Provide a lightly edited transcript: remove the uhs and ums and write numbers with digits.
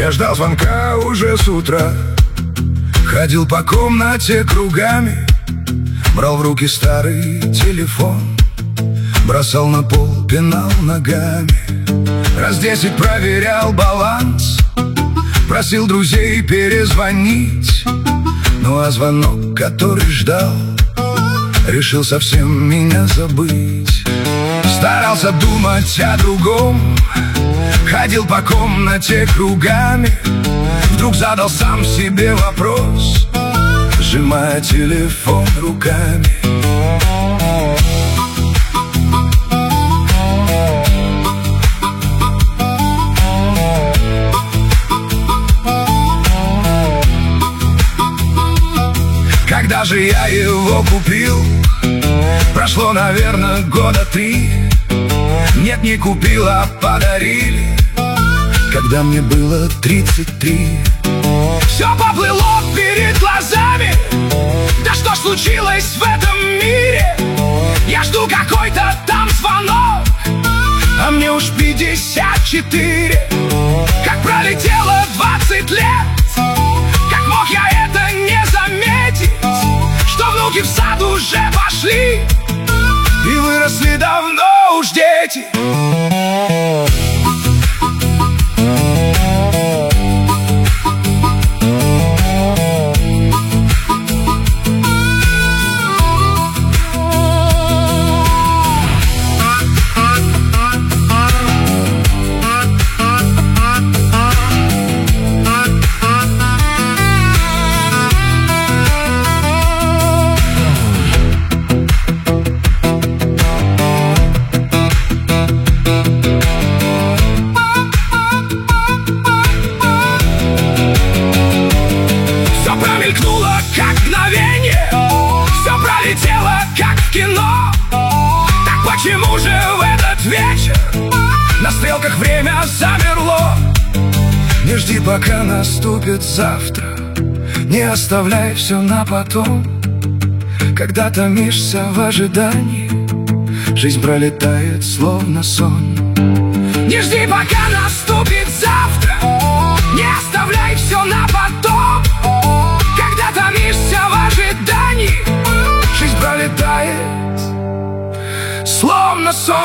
Я ждал звонка уже с утра, ходил по комнате кругами, брал в руки старый телефон, бросал на пол, пинал ногами. Раз 10 проверял баланс, просил друзей перезвонить. Ну а звонок, который ждал, решил совсем меня забыть. Старался думать о другом, ходил по комнате кругами. Вдруг задал сам себе вопрос, сжимая телефон руками. Когда же я его купил? Прошло, наверное, года 3. Нет, не купил, а подарили, когда мне было 33. Все поплыло перед глазами. Да что ж случилось в этом мире? Я жду какой-то там звонок, а мне уж 54. Как пролетело 20 лет, как мог я это не заметить? Что внуки в сад уже пошли, и выросли давно уж дети. Почему же в этот вечер на стрелках время замерло? Не жди, пока наступит завтра, не оставляй все на потом. Когда томишься в ожидании, жизнь пролетает словно сон. Не жди, пока наступит завтра, не оставляй все на потом. Когда томишься в ожидании, жизнь пролетает словно сон.